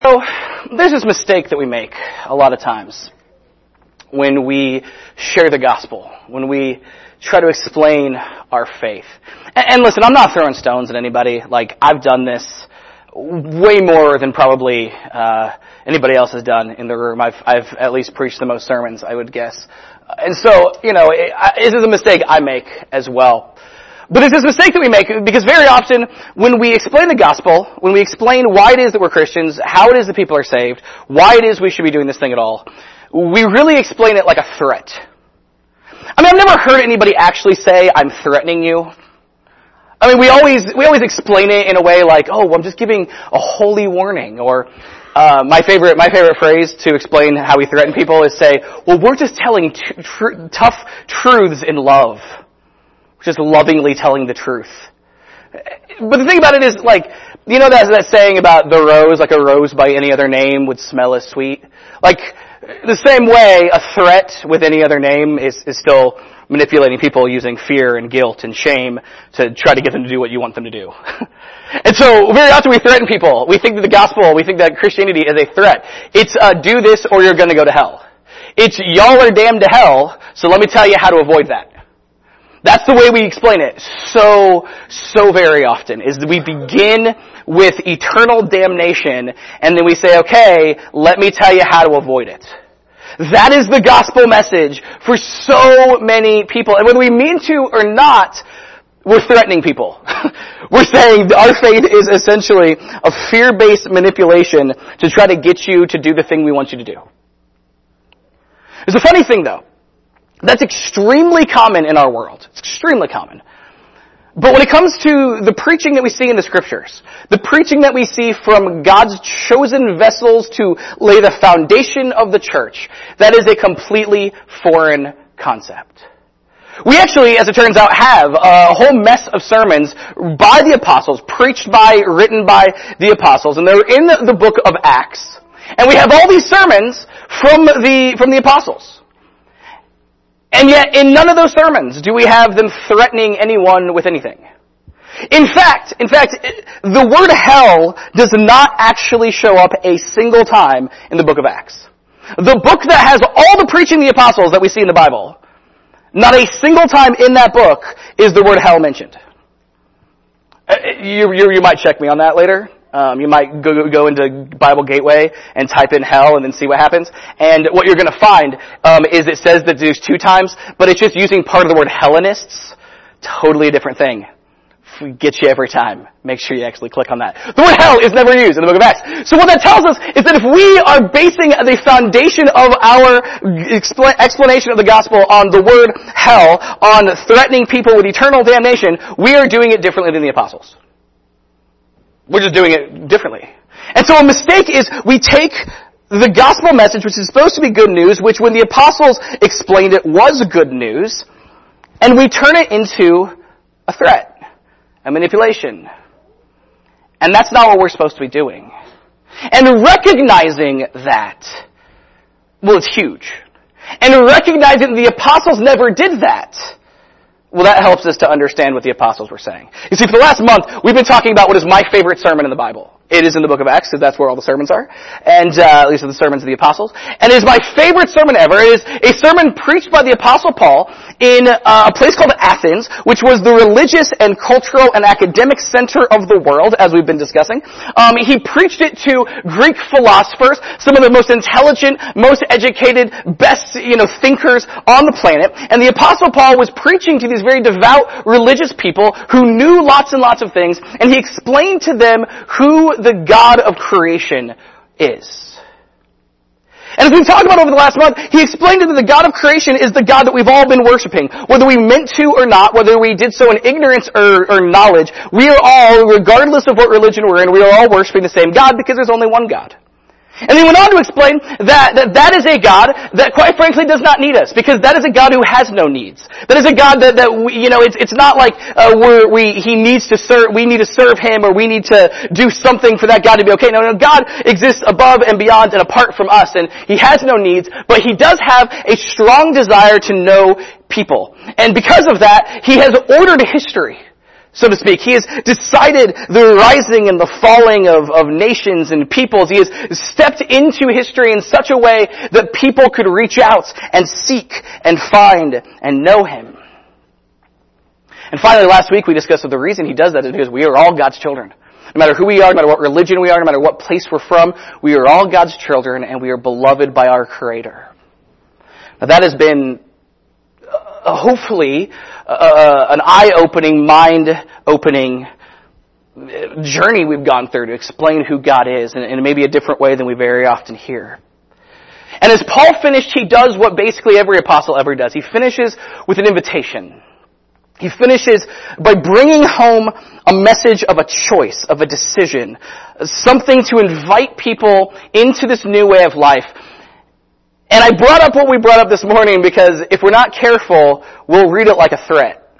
So, there's this mistake that we make a lot of times when we share the gospel, when we try to explain our faith. And listen, I'm not throwing stones at anybody. Like, I've done this way more than probably anybody else has done in the room. I've at least preached the most sermons, I would guess. And so, this is a mistake I make as well. But it's this mistake that we make because very often when we explain the gospel, when we explain why it is that we're Christians, how it is that people are saved, why it is we should be doing this thing at all, we really explain it like a threat. I mean, I've never heard anybody actually say, I'm threatening you. I mean, we always explain it in a way like, oh, I'm just giving a holy warning. Or my favorite phrase to explain how we threaten people is say, well, we're just telling tough truths in love. Just lovingly telling the truth. But the thing about it is, like, you know that saying about the rose, like a rose by any other name would smell as sweet? Like, the same way a threat with any other name is still manipulating people using fear and guilt and shame to try to get them to do what you want them to do. And so, very often we threaten people. We think that the gospel, we think that Christianity is a threat. It's, do this or you're gonna go to hell. It's, y'all are damned to hell, so let me tell you how to avoid that. That's the way we explain it so very often, is that we begin with eternal damnation, and then we say, okay, let me tell you how to avoid it. That is the gospel message for so many people. And whether we mean to or not, we're threatening people. We're saying our faith is essentially a fear-based manipulation to try to get you to do the thing we want you to do. There's a funny thing, though. That's extremely common in our world. It's extremely common. But when it comes to the preaching that we see in the scriptures, the preaching that we see from God's chosen vessels to lay the foundation of the church, that is a completely foreign concept. We actually, as it turns out, have a whole mess of sermons by the apostles, written by the apostles, and they're in the book of Acts. And we have all these sermons from the apostles. And yet, in none of those sermons do we have them threatening anyone with anything. In fact, the word hell does not actually show up a single time in the book of Acts. The book that has all the preaching of the apostles that we see in the Bible, not a single time in that book is the word hell mentioned. You might check me on that later. You might go into Bible Gateway and type in hell and then see what happens. And what you're going to find is it says that there's 2 times, but it's just using part of the word Hellenists. Totally a different thing. Get you every time. Make sure you actually click on that. The word hell is never used in the book of Acts. So what that tells us is that if we are basing the foundation of our explanation of the gospel on the word hell, on threatening people with eternal damnation, we are doing it differently than the apostles. We're just doing it differently. And so a mistake is we take the gospel message, which is supposed to be good news, which when the apostles explained it was good news, and we turn it into a threat, a manipulation. And that's not what we're supposed to be doing. And recognizing that, well, it's huge. And recognizing that the apostles never did that, well, that helps us to understand what the apostles were saying. You see, for the last month, we've been talking about what is my favorite sermon in the Bible. It is in the book of Acts, because that's where all the sermons are. And, at least the sermons of the apostles. And it is my favorite sermon ever. It is a sermon preached by the apostle Paul in a place called Athens, which was the religious and cultural and academic center of the world, as we've been discussing. He preached it to Greek philosophers, some of the most intelligent, most educated, best, thinkers on the planet. And the apostle Paul was preaching to these very devout religious people who knew lots and lots of things, and he explained to them who the God of creation is. And as we've talked about over the last month, he explained that the God of creation is the God that we've all been worshiping. Whether we meant to or not, whether we did so in ignorance or knowledge, we are all, regardless of what religion we're in, we are all worshiping the same God because there's only one God. And he went on to explain that is a God that, quite frankly, does not need us, because that is a God who has no needs. That is a God that it's not like we need to serve him, or we need to do something for that God to be okay. No, God exists above and beyond and apart from us, and he has no needs, but he does have a strong desire to know people. And because of that, he has ordered history so to speak. He has decided the rising and the falling of nations and peoples. He has stepped into history in such a way that people could reach out and seek and find and know him. And finally, last week we discussed that the reason he does that is because we are all God's children. No matter who we are, no matter what religion we are, no matter what place we're from, we are all God's children and we are beloved by our Creator. Now that has been hopefully an eye-opening, mind-opening journey we've gone through to explain who God is in maybe a different way than we very often hear. And as Paul finished, he does what basically every apostle ever does. He finishes with an invitation. He finishes by bringing home a message of a choice, of a decision, something to invite people into this new way of life. And I brought up what we brought up this morning because if we're not careful, we'll read it like a threat.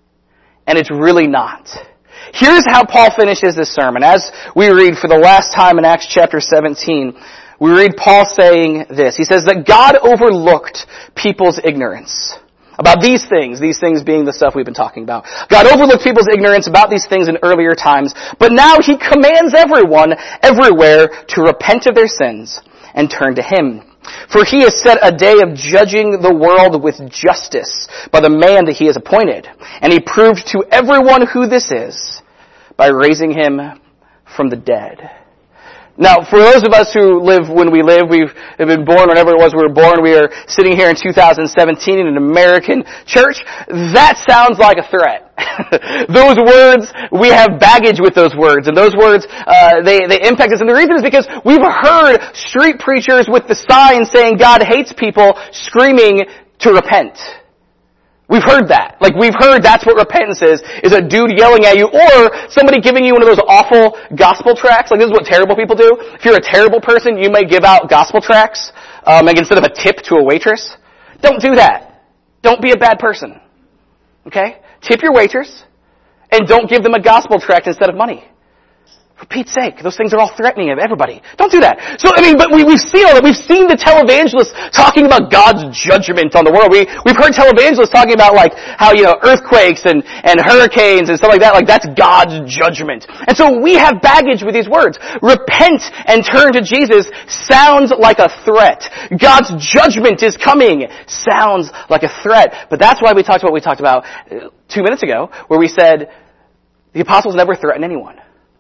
And it's really not. Here's how Paul finishes this sermon. As we read for the last time in Acts chapter 17, we read Paul saying this. He says that God overlooked people's ignorance about these things being the stuff we've been talking about. God overlooked people's ignorance about these things in earlier times, but now he commands everyone, everywhere, to repent of their sins and turn to him. For he has set a day of judging the world with justice by the man that he has appointed. And he proved to everyone who this is by raising him from the dead. Now, for those of us who live when we live, we've been born whenever it was we were born, we are sitting here in 2017 in an American church, that sounds like a threat. Those words, we have baggage with those words, and those words, they impact us. And the reason is because we've heard street preachers with the sign saying God hates people screaming to repent. We've heard that. Like, we've heard that's what repentance is a dude yelling at you, or somebody giving you one of those awful gospel tracts. Like, this is what terrible people do. If you're a terrible person, you may give out gospel tracts, like instead of a tip to a waitress. Don't do that. Don't be a bad person. Okay? Tip your waitress, and don't give them a gospel tract instead of money. For Pete's sake, those things are all threatening of everybody. Don't do that. So, but we've seen all that. We've seen the televangelists talking about God's judgment on the world. We've heard televangelists talking about like how, earthquakes and hurricanes and stuff like that. Like that's God's judgment. And so we have baggage with these words. Repent and turn to Jesus sounds like a threat. God's judgment is coming sounds like a threat. But that's why we talked about what we talked about 2 minutes ago, where we said the apostles never threaten anyone.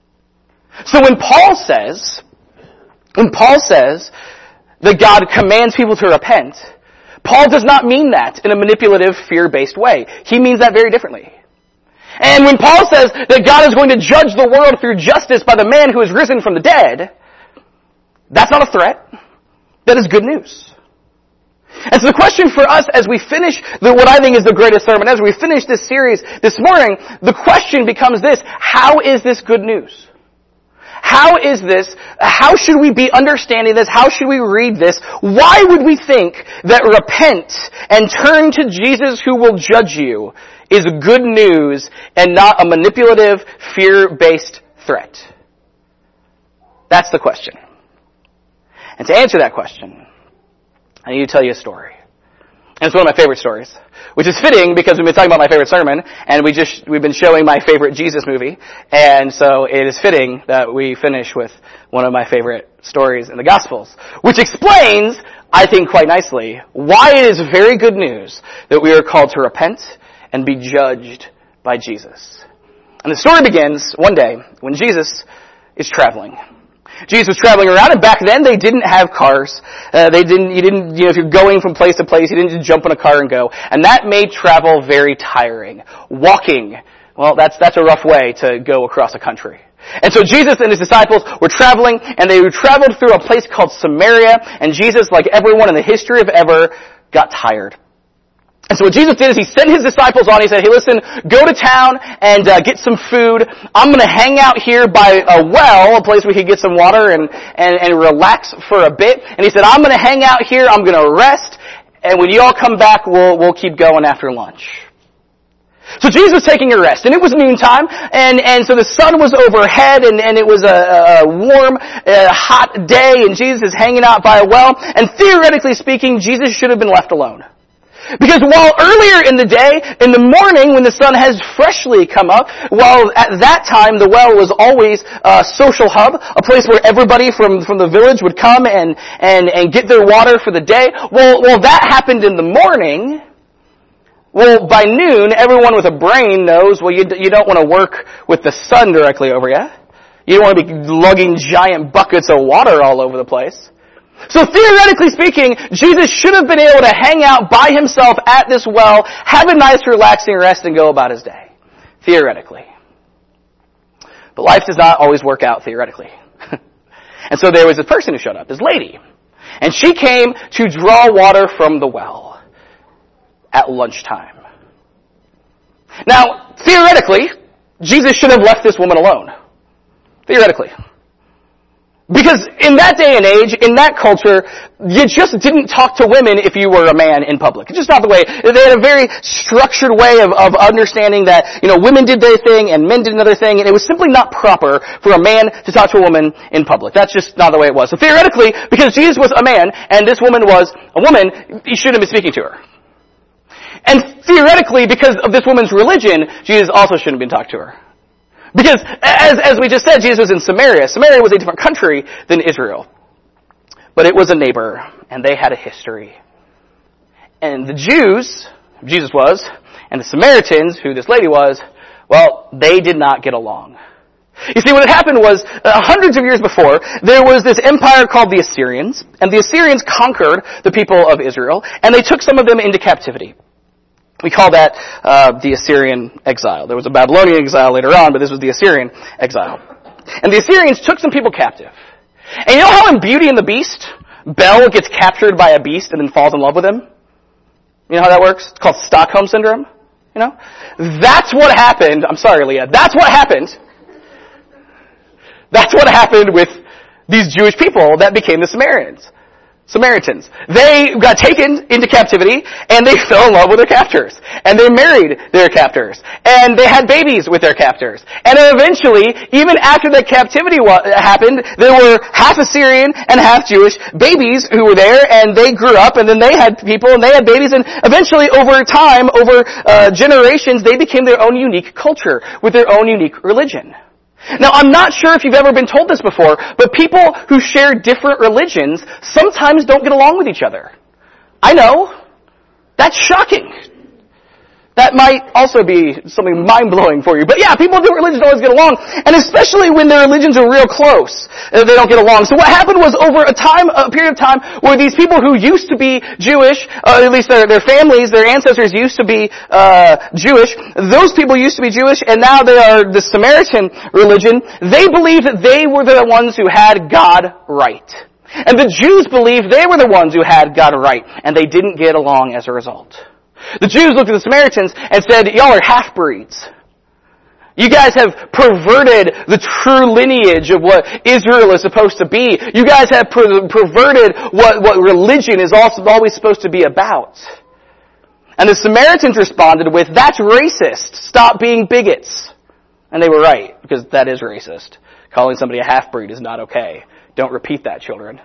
So when Paul says that God commands people to repent, Paul does not mean that in a manipulative, fear-based way. He means that very differently. And when Paul says that God is going to judge the world through justice by the man who has risen from the dead, that's not a threat. That is good news. And so the question for us as we finish what I think is the greatest sermon, as we finish this series this morning, the question becomes this: how is this good news? How is this? How should we be understanding this? How should we read this? Why would we think that repent and turn to Jesus who will judge you is good news and not a manipulative, fear-based threat? That's the question. And to answer that question, I need to tell you a story. And it's one of my favorite stories, which is fitting because we've been talking about my favorite sermon, and we've been showing my favorite Jesus movie, and so it is fitting that we finish with one of my favorite stories in the Gospels, which explains, I think quite nicely, why it is very good news that we are called to repent and be judged by Jesus. And the story begins one day when Jesus is traveling. Jesus was traveling around, and back then they didn't have cars. If you're going from place to place, you didn't just jump in a car and go. And that made travel very tiring. Walking, well, that's a rough way to go across a country. And so Jesus and his disciples were traveling, and they traveled through a place called Samaria, and Jesus, like everyone in the history of ever, got tired. And so what Jesus did is he sent his disciples on. He said, hey, listen, go to town and get some food. I'm going to hang out here by a well, a place where he could get some water and relax for a bit. And he said, I'm going to hang out here. I'm going to rest. And when you all come back, we'll keep going after lunch. So Jesus was taking a rest, and it was noontime, and so the sun was overhead, and it was a warm, hot day, and Jesus is hanging out by a well, and theoretically speaking, Jesus should have been left alone. Because while earlier in the day, in the morning when the sun has freshly come up, while at that time the well was always a social hub, a place where everybody from the village would come and get their water for the day, well that happened in the morning. Well, by noon, everyone with a brain knows, well, you don't want to work with the sun directly over you. You don't want to be lugging giant buckets of water all over the place. So theoretically speaking, Jesus should have been able to hang out by himself at this well, have a nice relaxing rest, and go about his day. Theoretically. But life does not always work out theoretically. And so there was this person who showed up, this lady. And she came to draw water from the well at lunchtime. Now, theoretically, Jesus should have left this woman alone. Theoretically. Because in that day and age, in that culture, you just didn't talk to women if you were a man in public. It's just not the way. They had a very structured way of understanding that, women did their thing and men did another thing, and it was simply not proper for a man to talk to a woman in public. That's just not the way it was. So theoretically, because Jesus was a man and this woman was a woman, he shouldn't have been speaking to her. And theoretically, because of this woman's religion, Jesus also shouldn't have been talking to her. Because, as we just said, Jesus was in Samaria. Samaria was a different country than Israel. But it was a neighbor, and they had a history. And the Jews, Jesus was, and the Samaritans, who this lady was, well, they did not get along. You see, what had happened was, hundreds of years before, there was this empire called the Assyrians, and the Assyrians conquered the people of Israel, and they took some of them into captivity. We call that the Assyrian exile. There was a Babylonian exile later on, but this was the Assyrian exile. And the Assyrians took some people captive. And you know how in Beauty and the Beast, Belle gets captured by a beast and then falls in love with him? You know how that works? It's called Stockholm Syndrome. That's what happened. I'm sorry, Leah. That's what happened. That's what happened with these Jewish people that became the Samaritans. They got taken into captivity, and they fell in love with their captors. And they married their captors. And they had babies with their captors. And eventually, even after the captivity happened, there were half Assyrian and half Jewish babies who were there, and they grew up, and then they had people, and they had babies, and eventually, over time, over generations, they became their own unique culture, with their own unique religion. Now, I'm not sure if you've ever been told this before, but people who share different religions sometimes don't get along with each other. I know. That's shocking. That might also be something mind-blowing for you. But yeah, people of different religions always get along, and especially when their religions are real close, they don't get along. So what happened was over a period of time where these people who used to be Jewish, at least their families, their ancestors used to be Jewish, those people used to be Jewish, and now they are the Samaritan religion. They believed that they were the ones who had God right. And the Jews believed they were the ones who had God right, and they didn't get along as a result. The Jews looked at the Samaritans and said, y'all are half-breeds. You guys have perverted the true lineage of what Israel is supposed to be. You guys have perverted what religion is always supposed to be about. And the Samaritans responded with, that's racist. Stop being bigots. And they were right, because that is racist. Calling somebody a half-breed is not okay. Don't repeat that, children.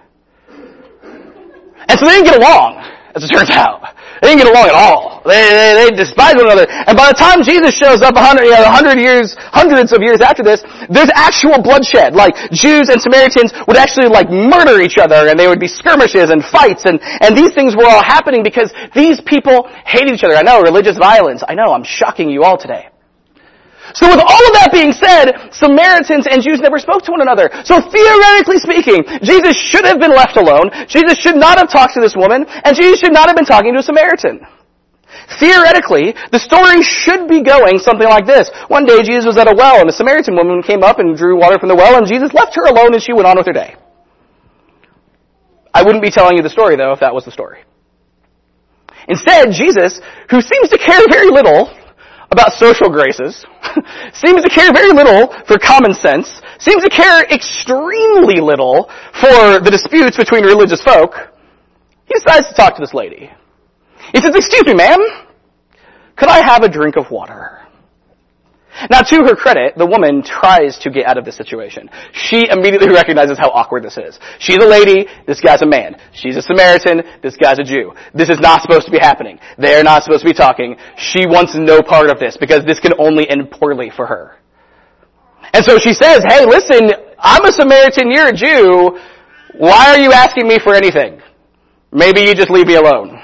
And so they didn't get along, as it turns out. They didn't get along at all. They despised one another. And by the time Jesus shows up hundreds of years after this, there's actual bloodshed. Like, Jews and Samaritans would actually, murder each other, and there would be skirmishes and fights, and these things were all happening because these people hated each other. I know, religious violence. I know, I'm shocking you all today. So with all of that being said, Samaritans and Jews never spoke to one another. So theoretically speaking, Jesus should have been left alone. Jesus should not have talked to this woman, and Jesus should not have been talking to a Samaritan. Theoretically, the story should be going something like this. One day Jesus was at a well, and a Samaritan woman came up and drew water from the well, and Jesus left her alone, and she went on with her day. I wouldn't be telling you the story, though, if that was the story. Instead, Jesus, who seems to care very little about social graces, seems to care very little for common sense, seems to care extremely little for the disputes between religious folk, he decides to talk to this lady. He says, excuse me, ma'am, could I have a drink of water? Now, to her credit, the woman tries to get out of this situation. She immediately recognizes how awkward this is. She's a lady, this guy's a man. She's a Samaritan, this guy's a Jew. This is not supposed to be happening. They are not supposed to be talking. She wants no part of this because this can only end poorly for her. And so she says, hey, listen, I'm a Samaritan, you're a Jew. Why are you asking me for anything? Maybe you just leave me alone.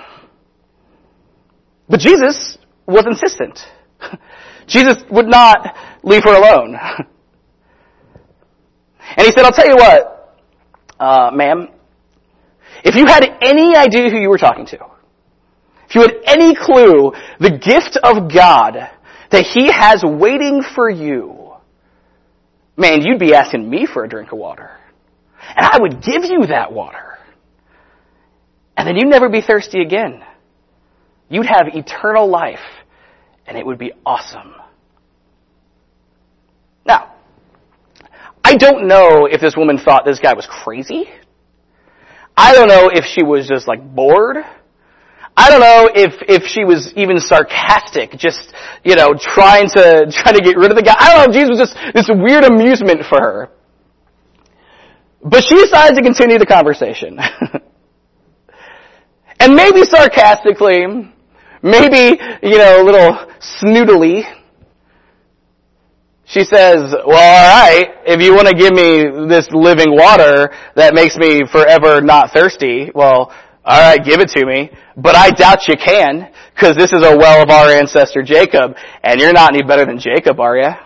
But Jesus was insistent. Jesus would not leave her alone. And he said, I'll tell you what, ma'am, if you had any idea who you were talking to, if you had any clue the gift of God that he has waiting for you, man, you'd be asking me for a drink of water. And I would give you that water. And then you'd never be thirsty again. You'd have eternal life. And it would be awesome. Now, I don't know if this woman thought this guy was crazy. I don't know if she was just bored. I don't know if she was even sarcastic, just, trying to get rid of the guy. I don't know if Jesus was just this weird amusement for her. But she decided to continue the conversation. And maybe sarcastically, maybe, a little snootily, she says, well, alright, if you want to give me this living water that makes me forever not thirsty, well, alright, give it to me. But I doubt you can, because this is a well of our ancestor Jacob, and you're not any better than Jacob, are you?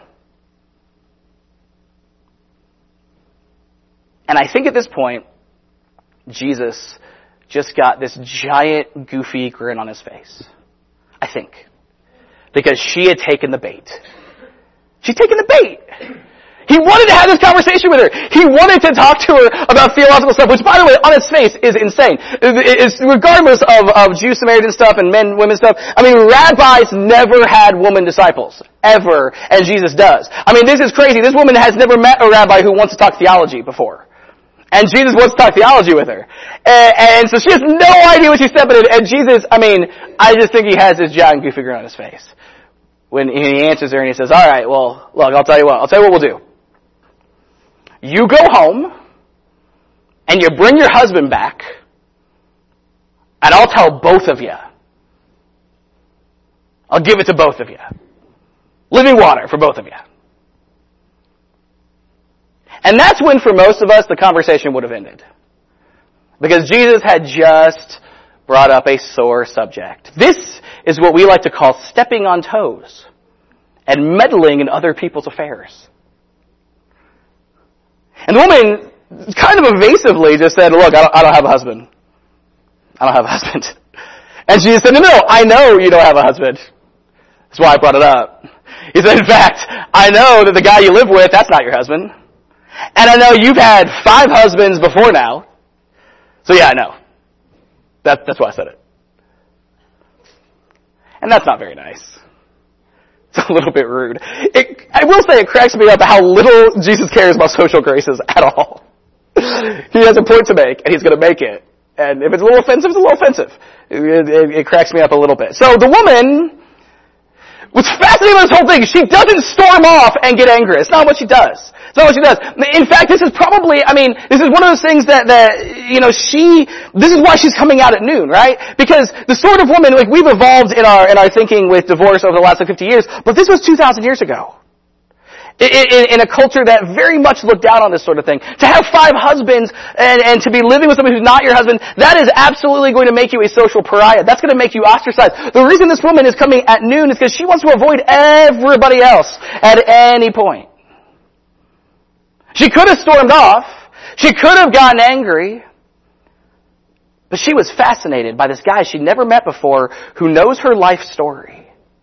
And I think at this point, Jesus just got this giant, goofy grin on his face. I think. Because she had taken the bait. She'd taken the bait. He wanted to have this conversation with her. He wanted to talk to her about theological stuff, which, by the way, on its face is insane. It's regardless of Jew, Samaritan stuff and men, women stuff. Rabbis never had woman disciples. Ever. And Jesus does. This is crazy. This woman has never met a rabbi who wants to talk theology before. And Jesus wants to talk theology with her. And so she has no idea what she's stepping in. And Jesus, I just think he has this giant goofy grin on his face. When he answers her and he says, alright, well, look, I'll tell you what we'll do. You go home, and you bring your husband back, and I'll tell both of you. I'll give it to both of you. Living water for both of you. And that's when, for most of us, the conversation would have ended. Because Jesus had just brought up a sore subject. This is what we like to call stepping on toes and meddling in other people's affairs. And the woman kind of evasively just said, look, I don't have a husband. I don't have a husband. And Jesus said, no, I know you don't have a husband. That's why I brought it up. He said, in fact, I know that the guy you live with, that's not your husband. And I know you've had 5 husbands before now. So yeah, I know. That's why I said it. And that's not very nice. It's a little bit rude. I will say it cracks me up how little Jesus cares about social graces at all. He has a point to make, and he's going to make it. And if it's a little offensive, it's a little offensive. It cracks me up a little bit. So the woman, what's fascinating about this whole thing, she doesn't storm off and get angry. It's not what she does. It's not what she does. In fact, this is probably, this is one of those things that this is why she's coming out at noon, right? Because the sort of woman, we've evolved in our thinking with divorce over the last 50 years, but this was 2,000 years ago. In a culture that very much looked down on this sort of thing. To have 5 husbands and to be living with somebody who's not your husband, that is absolutely going to make you a social pariah. That's going to make you ostracized. The reason this woman is coming at noon is because she wants to avoid everybody else at any point. She could have stormed off. She could have gotten angry. But she was fascinated by this guy she'd never met before who knows her life story.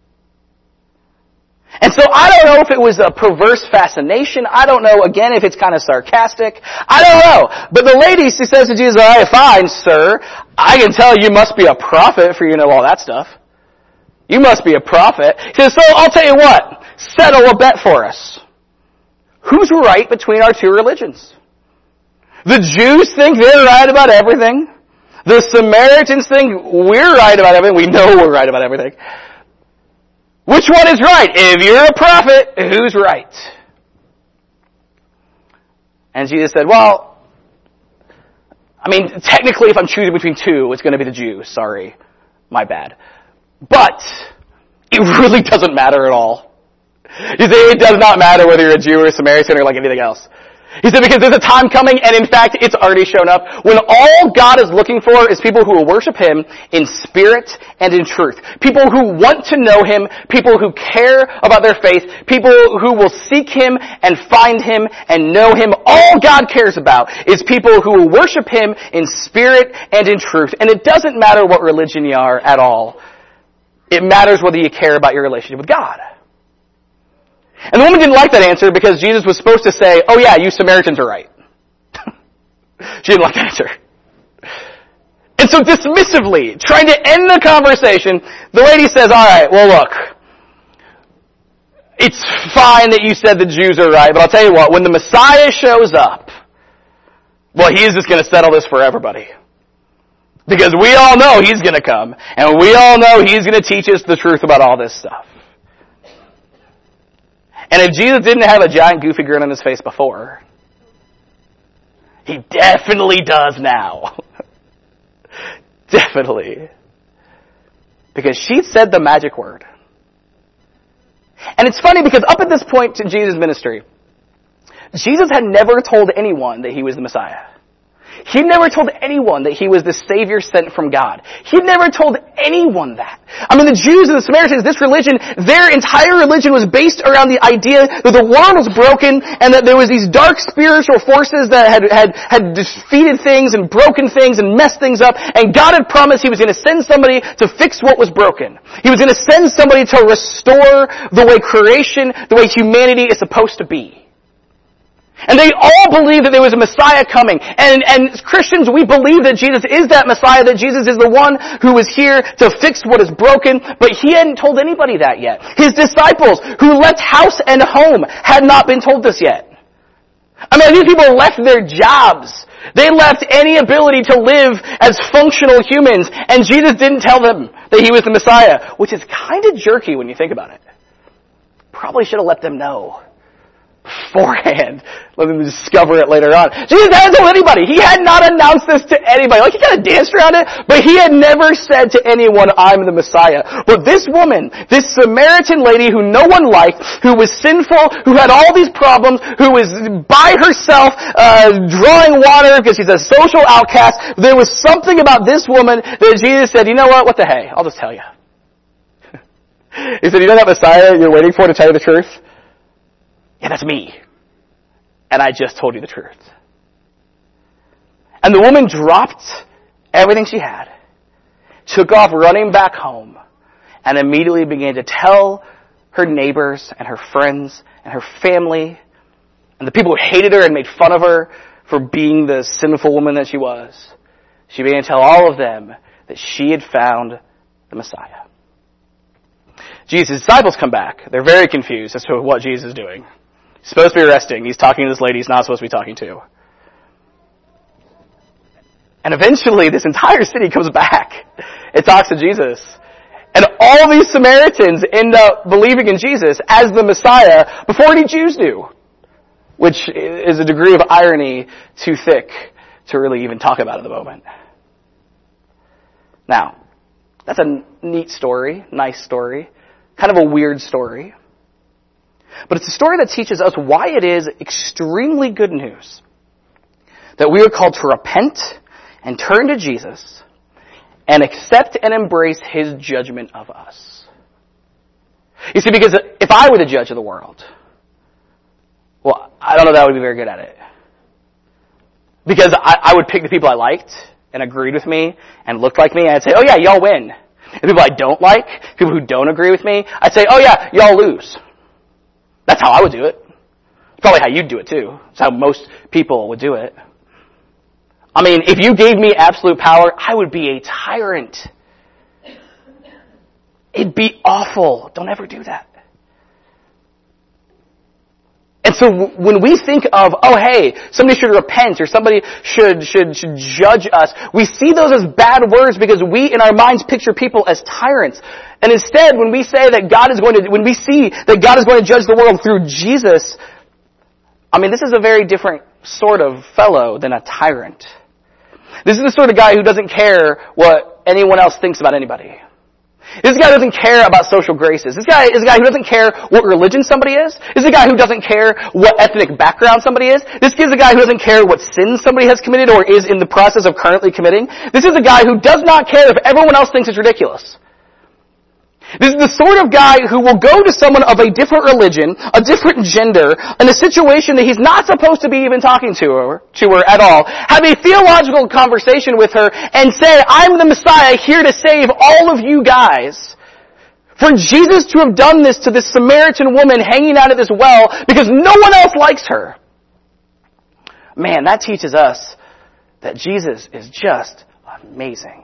And so I don't know if it was a perverse fascination. I don't know, again, if it's kind of sarcastic. I don't know. But the lady, she says to Jesus, all right, fine, sir. I can tell you must be a prophet for you to know all that stuff. You must be a prophet. He says, so I'll tell you what. Settle a bet for us. Who's right between our 2 religions? The Jews think they're right about everything. The Samaritans think we're right about everything. We know we're right about everything. Which one is right? If you're a prophet, who's right? And Jesus said, well, technically if I'm choosing between two, it's going to be the Jews. Sorry. My bad. But it really doesn't matter at all. You see, it does not matter whether you're a Jew or a Samaritan or like anything else. He said, because there's a time coming, and in fact, it's already shown up, when all God is looking for is people who will worship Him in spirit and in truth. People who want to know Him, people who care about their faith, people who will seek Him and find Him and know Him. All God cares about is people who will worship Him in spirit and in truth. And it doesn't matter what religion you are at all. It matters whether you care about your relationship with God. And the woman didn't like that answer because Jesus was supposed to say, oh yeah, you Samaritans are right. She didn't like that answer. And so dismissively, trying to end the conversation, the lady says, alright, well look, it's fine that you said the Jews are right, but I'll tell you what, when the Messiah shows up, well, He's just going to settle this for everybody. Because we all know He's going to come, and we all know He's going to teach us the truth about all this stuff. And if Jesus didn't have a giant goofy grin on His face before, He definitely does now. Definitely. Because she said the magic word. And it's funny because up at this point in Jesus' ministry, Jesus had never told anyone that He was the Messiah. He never told anyone that He was the Savior sent from God. He never told anyone that. The Jews and the Samaritans, this religion, their entire religion was based around the idea that the world was broken and that there was these dark spiritual forces that had defeated things and broken things and messed things up, and God had promised He was going to send somebody to fix what was broken. He was going to send somebody to restore the way creation, the way humanity is supposed to be. And they all believed that there was a Messiah coming. And as Christians, we believe that Jesus is that Messiah, that Jesus is the one who is here to fix what is broken, but He hadn't told anybody that yet. His disciples, who left house and home, had not been told this yet. These people left their jobs. They left any ability to live as functional humans, and Jesus didn't tell them that He was the Messiah, which is kind of jerky when you think about it. Probably should have let them know beforehand. Let them discover it later on. Jesus hadn't told anybody. He had not announced this to anybody. He kind of danced around it, but He had never said to anyone, I'm the Messiah. But this woman, this Samaritan lady who no one liked, who was sinful, who had all these problems, who was by herself, drawing water because she's a social outcast, there was something about this woman that Jesus said, you know what the hey, I'll just tell you. He said, you know that Messiah you're waiting for to tell you the truth? Yeah, that's me. And I just told you the truth. And the woman dropped everything she had, took off running back home, and immediately began to tell her neighbors and her friends and her family and the people who hated her and made fun of her for being the sinful woman that she was. She began to tell all of them that she had found the Messiah. Jesus' disciples come back. They're very confused as to what Jesus is doing. He's supposed to be arresting. He's talking to this lady he's not supposed to be talking to. And eventually this entire city comes back and talks to Jesus. And all these Samaritans end up believing in Jesus as the Messiah before any Jews do. Which is a degree of irony too thick to really even talk about at the moment. Now, that's a neat story, nice story, kind of a weird story. But it's a story that teaches us why it is extremely good news that we are called to repent and turn to Jesus and accept and embrace His judgment of us. You see, because if I were the judge of the world, well, I don't know that I would be very good at it. Because I would pick the people I liked and agreed with me and looked like me, and I'd say, oh yeah, y'all win. And people I don't like, people who don't agree with me, I'd say, oh yeah, y'all lose. That's how I would do it. It's probably how you'd do it too. It's how most people would do it. If you gave me absolute power, I would be a tyrant. It'd be awful. Don't ever do that. And so when we think of, oh hey, somebody should repent or somebody should judge us, we see those as bad words because we in our minds picture people as tyrants. And instead, when we say that when we see that God is going to judge the world through Jesus, this is a very different sort of fellow than a tyrant. This is the sort of guy who doesn't care what anyone else thinks about anybody. This guy doesn't care about social graces. This guy is a guy who doesn't care what religion somebody is. This is a guy who doesn't care what ethnic background somebody is. This is a guy who doesn't care what sins somebody has committed or is in the process of currently committing. This is a guy who does not care if everyone else thinks it's ridiculous. This is the sort of guy who will go to someone of a different religion, a different gender, in a situation that he's not supposed to be even talking to her at all, have a theological conversation with her, and say, I'm the Messiah here to save all of you guys. For Jesus to have done this to this Samaritan woman hanging out at this well because no one else likes her. Man, that teaches us that Jesus is just amazing.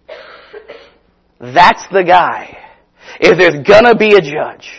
That's the guy. If there's gonna be a judge,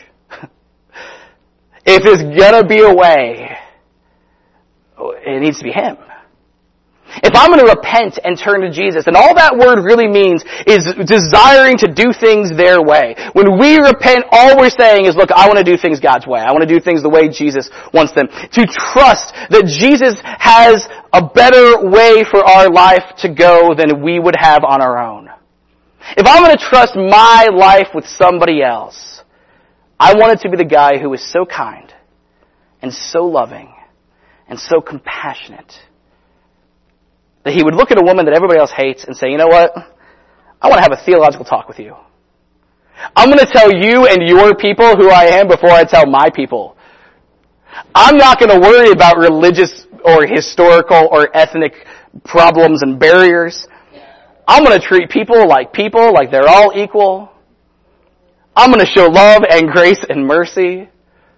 if there's gonna be a way, it needs to be him. If I'm gonna repent and turn to Jesus, and all that word really means is desiring to do things their way. When we repent, all we're saying is, look, I want to do things God's way. I want to do things the way Jesus wants them. To trust that Jesus has a better way for our life to go than we would have on our own. If I'm going to trust my life with somebody else, I want it to be the guy who is so kind and so loving and so compassionate that he would look at a woman that everybody else hates and say, you know what? I want to have a theological talk with you. I'm going to tell you and your people who I am before I tell my people. I'm not going to worry about religious or historical or ethnic problems and barriers. I'm going to treat people like they're all equal. I'm going to show love and grace and mercy. And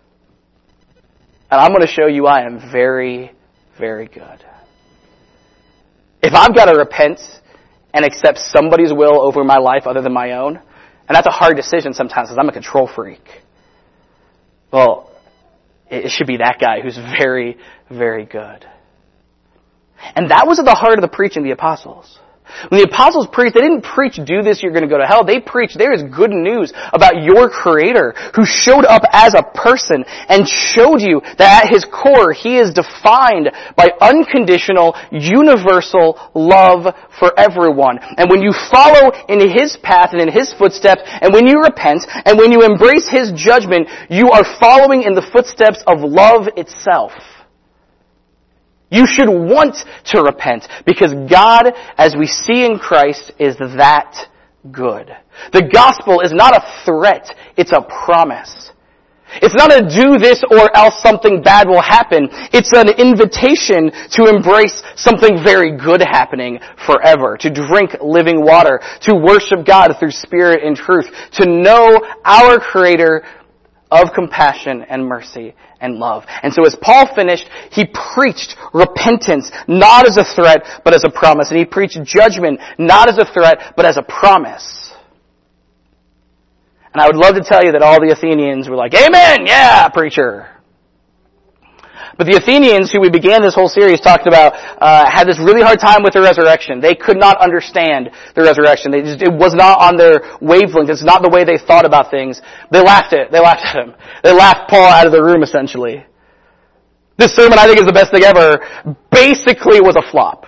I'm going to show you I am very, very good. If I've got to repent and accept somebody's will over my life other than my own, and that's a hard decision sometimes because I'm a control freak. Well, it should be that guy who's very, very good. And that was at the heart of the preaching of the apostles. When the apostles preached, they didn't preach, do this, you're going to go to hell. They preached, there is good news about your Creator who showed up as a person and showed you that at His core, He is defined by unconditional, universal love for everyone. And when you follow in His path and in His footsteps, and when you repent, and when you embrace His judgment, you are following in the footsteps of love itself. You should want to repent because God, as we see in Christ, is that good. The gospel is not a threat, it's a promise. It's not a do this or else something bad will happen. It's an invitation to embrace something very good happening forever, to drink living water, to worship God through spirit and truth, to know our Creator of compassion and mercy and love. And so as Paul finished, he preached repentance not as a threat, but as a promise. And he preached judgment not as a threat, but as a promise. And I would love to tell you that all the Athenians were like, amen, yeah, preacher. But the Athenians, who we began this whole series talking about, had this really hard time with the resurrection. They could not understand the resurrection. It was not on their wavelength. It's not the way they thought about things. They laughed at him. They laughed Paul out of the room, essentially. This sermon, I think, is the best thing ever, basically was a flop.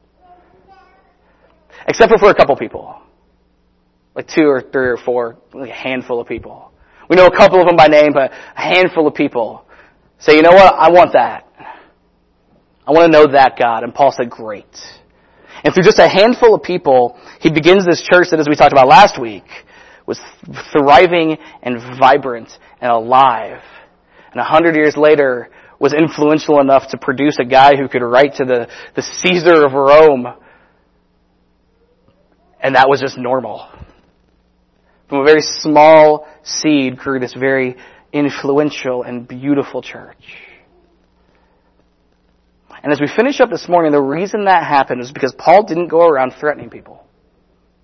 Except for a couple people. Like 2 or 3 or 4, like a handful of people. We know a couple of them by name, but a handful of people say, you know what, I want that. I want to know that God. And Paul said, great. And through just a handful of people, he begins this church that, as we talked about last week, was thriving and vibrant and alive. And 100 years later, was influential enough to produce a guy who could write to the Caesar of Rome. And that was just normal. From a very small seed grew this very influential and beautiful church. And as we finish up this morning, the reason that happened is because Paul didn't go around threatening people.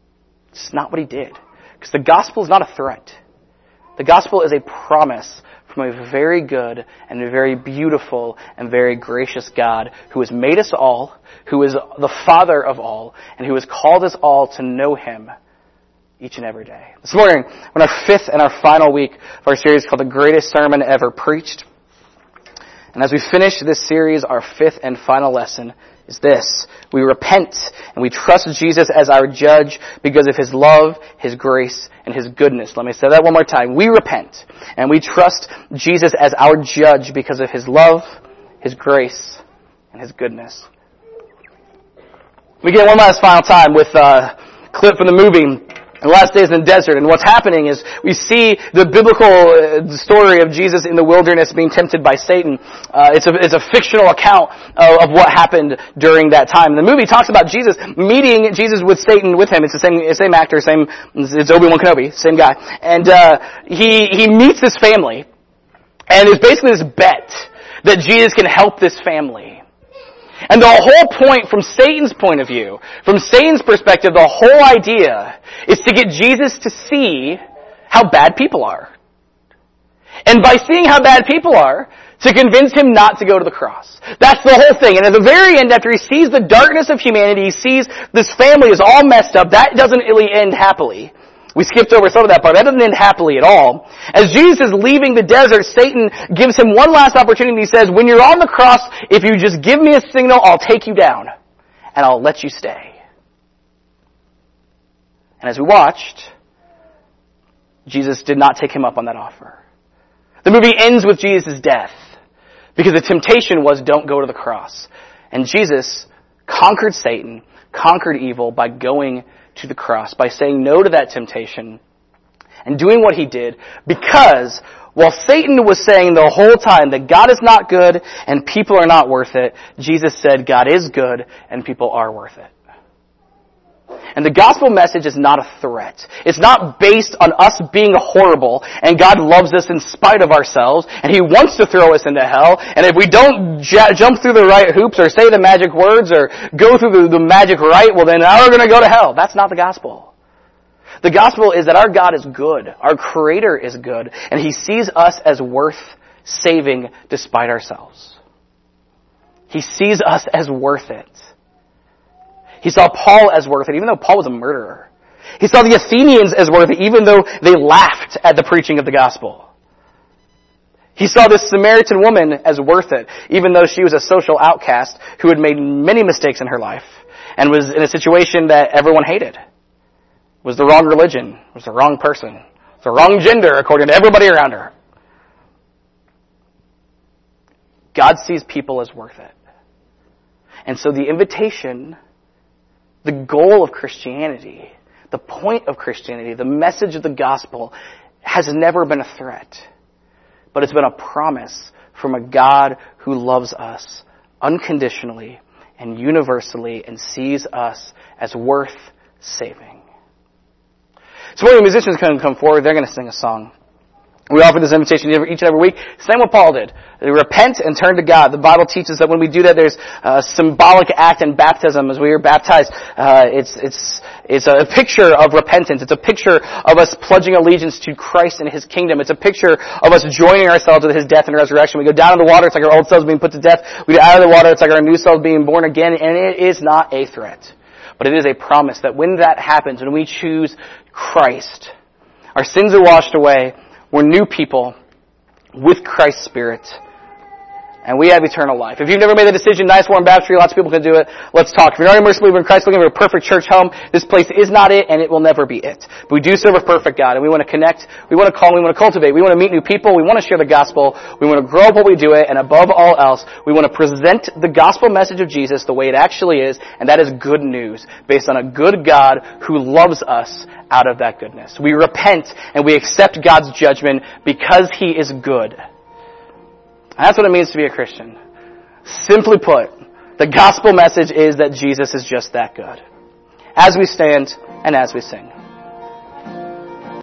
It's not what he did. Because the gospel is not a threat. The gospel is a promise from a very good and a very beautiful and very gracious God who has made us all, who is the Father of all, and who has called us all to know Him each and every day. This morning, we're in our fifth and our final week of our series called The Greatest Sermon Ever Preached. And as we finish this series, our fifth and final lesson is this. We repent and we trust Jesus as our judge because of His love, His grace, and His goodness. Let me say that one more time. We repent and we trust Jesus as our judge because of His love, His grace, and His goodness. We get one last final time with a clip from the movie The Last Days in the Desert. And what's happening is we see the biblical story of Jesus in the wilderness being tempted by Satan. It's a fictional account of what happened during that time. And the movie talks about Jesus meeting Jesus with Satan with him. It's the same actor, it's Obi-Wan Kenobi, same guy. And he meets this family, and it's basically this bet that Jesus can help this family. And the whole point, from Satan's point of view, from Satan's perspective, the whole idea is to get Jesus to see how bad people are. And by seeing how bad people are, to convince him not to go to the cross. That's the whole thing. And at the very end, after he sees the darkness of humanity, he sees this family is all messed up, that doesn't really end happily. We skipped over some of that part. That doesn't end happily at all. As Jesus is leaving the desert, Satan gives him one last opportunity. He says, when you're on the cross, if you just give me a signal, I'll take you down. And I'll let you stay. And as we watched, Jesus did not take him up on that offer. The movie ends with Jesus' death. Because the temptation was, don't go to the cross. And Jesus conquered Satan, conquered evil by going to the cross, by saying no to that temptation and doing what he did, because while Satan was saying the whole time that God is not good and people are not worth it, Jesus said God is good and people are worth it. And the gospel message is not a threat. It's not based on us being horrible and God loves us in spite of ourselves and He wants to throw us into hell. And if we don't jump through the right hoops or say the magic words or go through the magic rite, well then now we're going to go to hell. That's not the gospel. The gospel is that our God is good. Our Creator is good. And He sees us as worth saving despite ourselves. He sees us as worth it. He saw Paul as worth it, even though Paul was a murderer. He saw the Athenians as worth it, even though they laughed at the preaching of the gospel. He saw this Samaritan woman as worth it, even though she was a social outcast who had made many mistakes in her life and was in a situation that everyone hated. Was the wrong religion, was the wrong person, was the wrong gender according to everybody around her. God sees people as worth it. And so the invitation, the goal of Christianity, the point of Christianity, the message of the gospel has never been a threat, but it's been a promise from a God who loves us unconditionally and universally and sees us as worth saving. So when the musicians come forward, they're going to sing a song. We offer this invitation each and every week. Same what Paul did. They repent and turn to God. The Bible teaches that when we do that, there's a symbolic act in baptism. As we are baptized, it's a picture of repentance. It's a picture of us pledging allegiance to Christ and His kingdom. It's a picture of us joining ourselves with His death and resurrection. We go down in the water, it's like our old selves being put to death. We go out of the water, it's like our new selves being born again. And it is not a threat, but it is a promise that when that happens, when we choose Christ, our sins are washed away. We're new people with Christ's Spirit. And we have eternal life. If you've never made the decision, nice warm baptistry, lots of people can do it. Let's talk. If you're not immersed believer in Christ, looking for a perfect church home, this place is not it, and it will never be it. But we do serve a perfect God, and we want to connect, we want to call, we want to cultivate, we want to meet new people, we want to share the gospel, we want to grow up while we do it, and above all else, we want to present the gospel message of Jesus the way it actually is, and that is good news, based on a good God who loves us out of that goodness. We repent, and we accept God's judgment because He is good. And that's what it means to be a Christian. Simply put, the gospel message is that Jesus is just that good. As we stand and as we sing.